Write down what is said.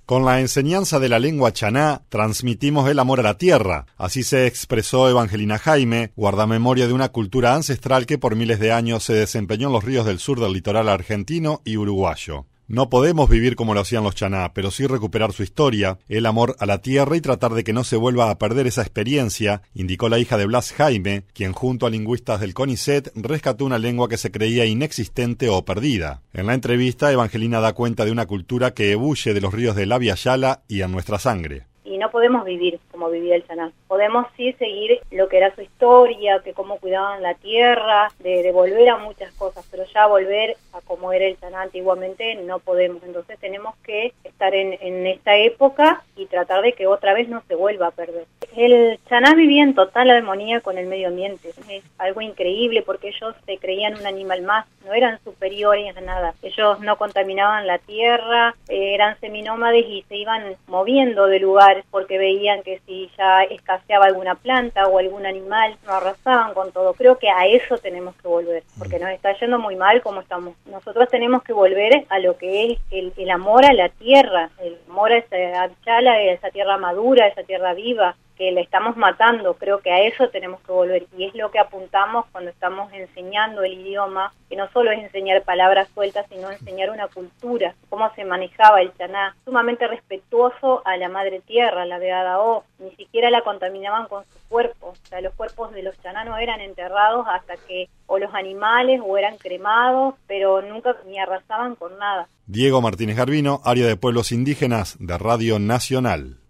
Con la enseñanza de la lengua chaná, transmitimos el amor a la tierra. Así se expresó Evangelina Jaime, guardamemoria de una cultura ancestral que por miles de años se desempeñó en los ríos del sur del litoral argentino y uruguayo. No podemos vivir como lo hacían los chaná, pero sí recuperar su historia, el amor a la tierra y tratar de que no se vuelva a perder esa experiencia, indicó la hija de Blas Jaime, quien junto a lingüistas del CONICET rescató una lengua que se creía inexistente o perdida. En la entrevista, Evangelina da cuenta de una cultura que ebulle de los ríos del Abya Yala y en nuestra sangre. Y no podemos vivir como vivía el chaná. Podemos sí seguir lo que era su historia, que cómo cuidaban la tierra, de volver a muchas cosas, pero ya volver a como era el chaná antiguamente no podemos. Entonces tenemos que estar en esta época y tratar de que otra vez no se vuelva a perder. El chaná vivía en total armonía con el medio ambiente. Es algo increíble porque ellos se creían un animal más, no eran superiores a nada. Ellos no contaminaban la tierra, eran seminómades y se iban moviendo de lugar porque veían que si ya escaseaba alguna planta o algún animal, no arrasaban con todo. Creo que a eso tenemos que volver, porque nos está yendo muy mal como estamos. Nosotros tenemos que volver a lo que es el amor a la tierra, el amor a esa chala, a esa tierra madura, a esa tierra viva, que la estamos matando. Creo que a eso tenemos que volver y es lo que apuntamos cuando estamos enseñando el idioma, que no solo es enseñar palabras sueltas, sino enseñar una cultura, cómo se manejaba el chaná, sumamente respetuoso a la madre tierra, la Beada O, ni siquiera la contaminaban con su cuerpo, o sea, los cuerpos de los chaná no eran enterrados hasta que o los animales o eran cremados, pero nunca ni arrasaban con nada. Diego Martínez Garbino, Área de Pueblos Indígenas de Radio Nacional.